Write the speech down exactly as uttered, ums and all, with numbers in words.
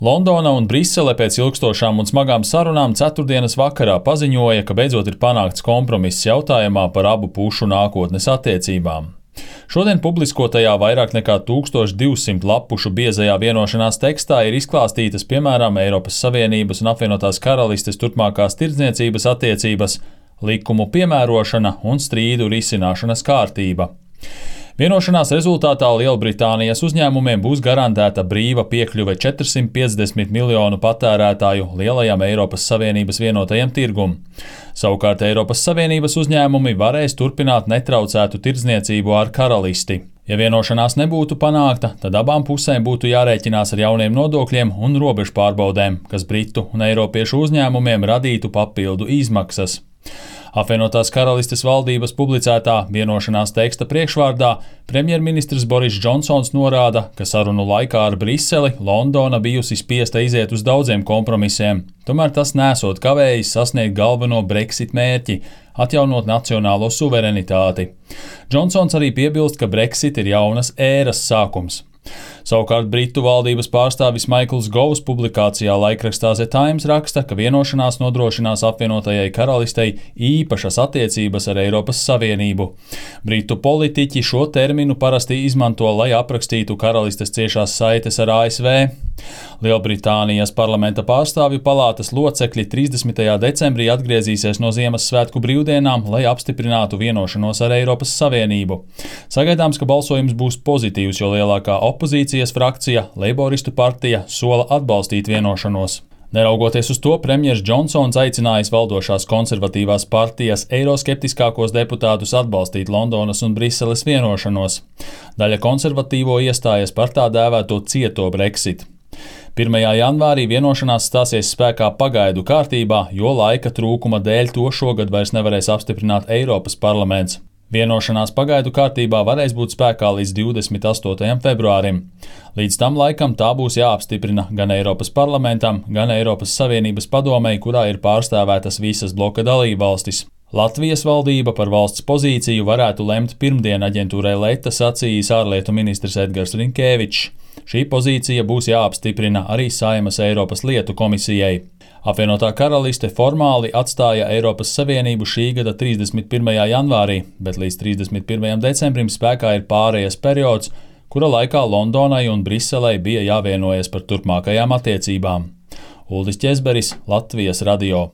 Londona un Brisele pēc ilgstošām un smagām sarunām ceturtdienas vakarā paziņoja, ka beidzot ir panākts kompromiss jautājumā par abu pušu nākotnes attiecībām. Šodien publiskotajā vairāk nekā tūkstoš divsimt lapušu biezajā vienošanās tekstā ir izklāstītas, piemēram, Eiropas Savienības un apvienotās karalistes turpmākās tirdzniecības attiecības, likumu piemērošana un strīdu risināšanas kārtība. Vienošanās rezultātā Lielbritānijas uzņēmumiem būs garantēta brīva piekļuve četrsimt piecdesmit miljonu patērētāju lielajam Eiropas Savienības vienotajam tirgum. Savukārt Eiropas Savienības uzņēmumi varēs turpināt netraucētu tirdzniecību ar karalisti. Ja vienošanās nebūtu panākta, tad abām pusēm būtu jārēķinās ar jauniem nodokļiem un robežu pārbaudēm, kas britu un eiropiešu uzņēmumiem radītu papildu izmaksas. Apvienotās karalistes valdības publicētā vienošanās teksta priekšvārdā premjerministrs Boris Džonsons norāda, ka sarunu laikā ar Briseli Londona bijusi spiesta iziet uz daudziem kompromisiem, tomēr tas nesot kavējis sasniegt galveno Brexit mērķi – atjaunot nacionālo suverenitāti. Džonsons arī piebilst, ka Brexit ir jaunas ēras sākums. Savukārt Britu valdības pārstāvis Maikls Govs publikācijā laikrakstā The Times raksta, ka vienošanās nodrošinās apvienotajai karalistei īpašas attiecības ar Eiropas Savienību. Britu politiķi šo terminu parasti izmanto, lai aprakstītu karalistes ciešās saites ar A S V. Lielbritānijas parlamenta pārstāvju palātas locekļi trīsdesmitajā decembrī atgriezīsies no Ziemassvētku brīvdienām, lai apstiprinātu vienošanos ar Eiropas Savienību. Sagaidāms, ka balsojums būs pozitīvs, jo lielākā opozīcijas frakcija, Leiboristu partija, sola atbalstīt vienošanos. Neraugoties uz to, premjers Džonsons aicinājis valdošās konservatīvās partijas eiroskeptiskākos deputātus atbalstīt Londonas un Briseles vienošanos. Daļa konservatīvo iestājas par tā dēvēto cieto Brexit. pirmajā janvārī vienošanās stāsies spēkā pagaidu kārtībā, jo laika trūkuma dēļ to šogad vairs nevarēs apstiprināt Eiropas parlaments. Vienošanās pagaidu kārtībā varēs būt spēkā līdz divdesmit astotajam februārim. Līdz tam laikam tā būs jāapstiprina gan Eiropas parlamentam, gan Eiropas Savienības padomei, kurā ir pārstāvētas visas bloka dalībvalstis. Latvijas valdība par valsts pozīciju varētu lemt pirmdien, aģentūrai Leta sacījis ārlietu ministrs Edgars Rinkēvičs. Šī pozīcija būs jāapstiprina arī Saeimas Eiropas lietu komisijai. Apvienotā karaliste formāli atstāja Eiropas Savienību šī gada trīsdesmit pirmajā janvārī, bet līdz trīsdesmit pirmajam decembrim spēkā ir pārejas periods, kura laikā Londonai un Briselei bija jāvienojas par turpmākajām attiecībām. Uldis Ķezberis, Latvijas radio.